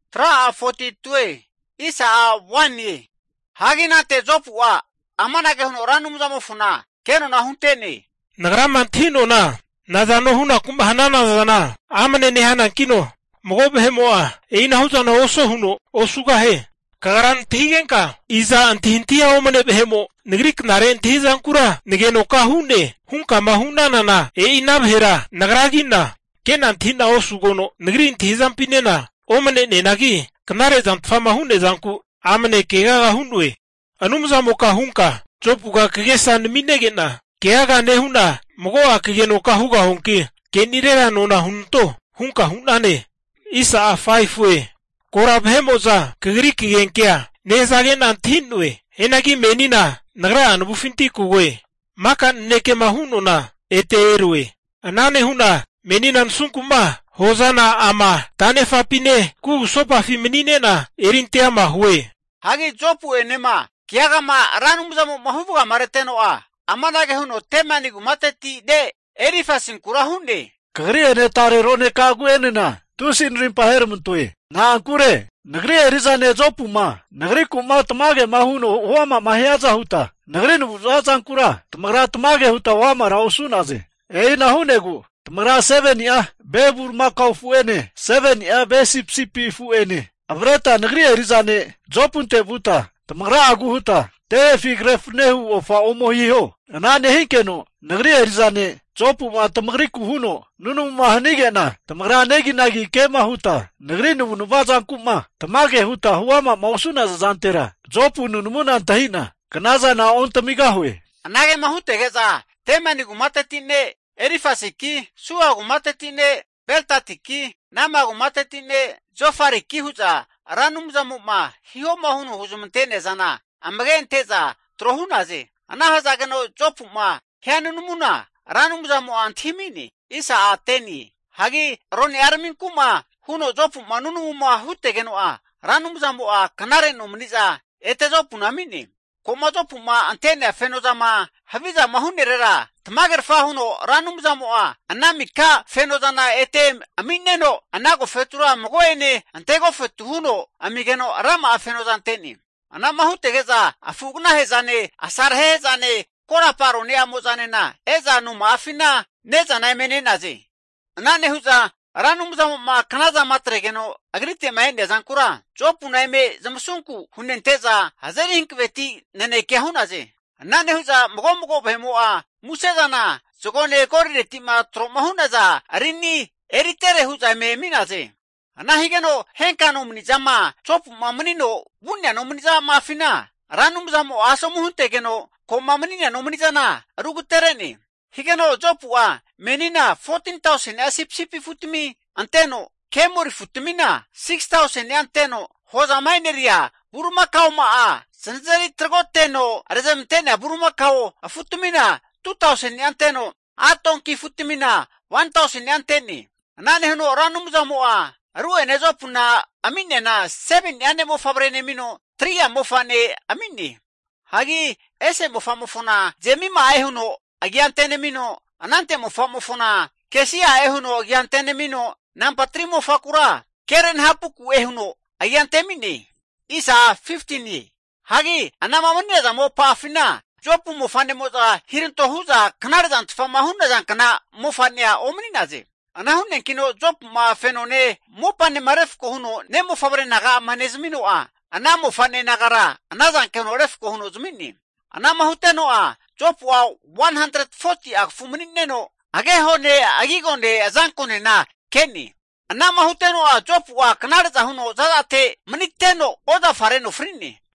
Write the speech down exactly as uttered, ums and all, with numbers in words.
Tra a forty-two. Isa a one ye. Hagi na te zopu a. Amana ke huno ranum zamo funa. Keno na huntene. Nagra mantino na. Nazano huna kumbahanana zana. Amane nehana kino. Mogobe hemoa. Eina huzana oso huno. Osuga he. Kagaran tihigenka. Iza antihintia omane behemo. Nigrik nare antihizan kura. Nigeno ka hune. Hunka mahuna nana. E inabhera. Nagragina. Ken antihina osugono. Nigri antihizan pinena. Omane nenagi. Kanare zantfama hune zanku. Amane kegaga hunwe. Anumza moka hunka. Chopuga kagesan minegena. Keaga nehuna. Mogoa kageno ka huga honki. Kenirera nona hunto. Hunka hunane. Isa a faifwe. Korab hemoza. Kagri kigenkea. Nezagen antihinwe. Enagi menina. Nagra anubufinti kuwe. Maka neke mahunona. Ete erwe. Anane huna. Meninan sunkuma. Hozana ama. Tane fapine. Ku sopa feminine na. Erintea mahwe. Hagi jopu enema. Kiaga ma ranumzamu mahubuga mareteno a. Amanage huno temani gumateti de. Erifasin kura hunde. Kagri ene tare rone kagu enena. Tusin rimpaher muntue. Na ankure. Nagri erizane jopu ma. Nagri kuma tamage mahuno huama mahiaza huta. Nagri nubuzaza ankura. Tamagra tamage huta huama rausunaze. Eina hunegu. Tamagra seven ya. Bebur makau fuene. Seven ya besip sipi fuene. Avreta nagri erizane. Jopunte buta. Tamagra agu huta. Te figrefnehu ofa omohiho. Anane hinkeno. Nagri erizane. Jopu ma tamagri kuhuno. Nunu mahanigena. Tamagra negi nagi kema huta. Nagri nubunubaza kuma. Tamage huta huama mausuna zantera. Jopu nunumuna antahina. Kanaza na ontamigahwe. Anage mahute geza. Temani gumatetine. Erifasiki. Sua gumatetine. Beltatiki. Nama gumatetine. Jofariki huza. Ranumzamu ma. Hiyo mahunu huzumtene zana. Amagenteza. Trohunaze. Anahazagano jopu ma. Hianunumuna. Ranumzamu antimini. Isa ateni. Hagi roni armin kuma. Huno jopu manunu ma hutegeno a. Ranumzamu a kanare numniza. Ete jopu namini. Koma jopu ma antene fenozama. Haviza mahunirera. Tamager fa huno ranumzamu a. Anamika fenozana ete amineno. Anago fetura mogoene. Antego fetu huno. Amigeno rama fenozanteni. Anamahutegeza. Afugna hezane. Asar hezane. Kora paro ne amozane na. Eza no maafina. Neza na emene naze. Nane huza. Ranumzamu ma kanaza matregeno. Agrite maende zankura. Jopu na eme zamsunku. Hunenteza. Hazeri hinkveti nene kehunaze. Nane huza mogo mogo behemoa. Musezana. Sogone korire tima tromahunaza. Arini. Eritere huza eme minaze. Anahigeno henkano mnizama. Jopu mamunino. Bunya no mnizama afina. Ranumzamu asomuhuntegeno. Koma menina no menizana. Rugutereni. Higeno jopu a. Menina fourteen thousand asip sipi futimi. Anteno. Kemuri futimina. six thousand anteno. Hoza maineria. Buruma kauma a. Sanzari tragoteno. Arezamtena buruma kao. A futimina. two thousand anteno. Atonki futimina. one thousand anteni. Nane hano ranumzamu a. Ruene jopu na. Amine na. seven ane mofabrene mino. three mofane amini. Hagi. Ese mofamofona. Jemima ehuno. Agiantene mino. Anante mofamofona. Kesia ehuno. Agiantene mino. Nampatri mofakura. Keren hapuku ehuno. Agiantemini. Isa fifteen. Hagi. Anamamuneza mopa afina. Jopu mofane moza. Hirinto huza. Kanarzant famahuna zankana. Mofania omeninaze. Anahunen kino jopu ma fenone. Mopane marefko huno. Nemo fabre naga manezmino a. Anamo fane nagara. Anazan keno refko huno zmini. Anama huteno a. Jopu a one hundred forty a fuminino. Ageho ne agigonde azankone na keni. Anama huteno a jopu a kanarza huno zadate maniteno oda fareno frini.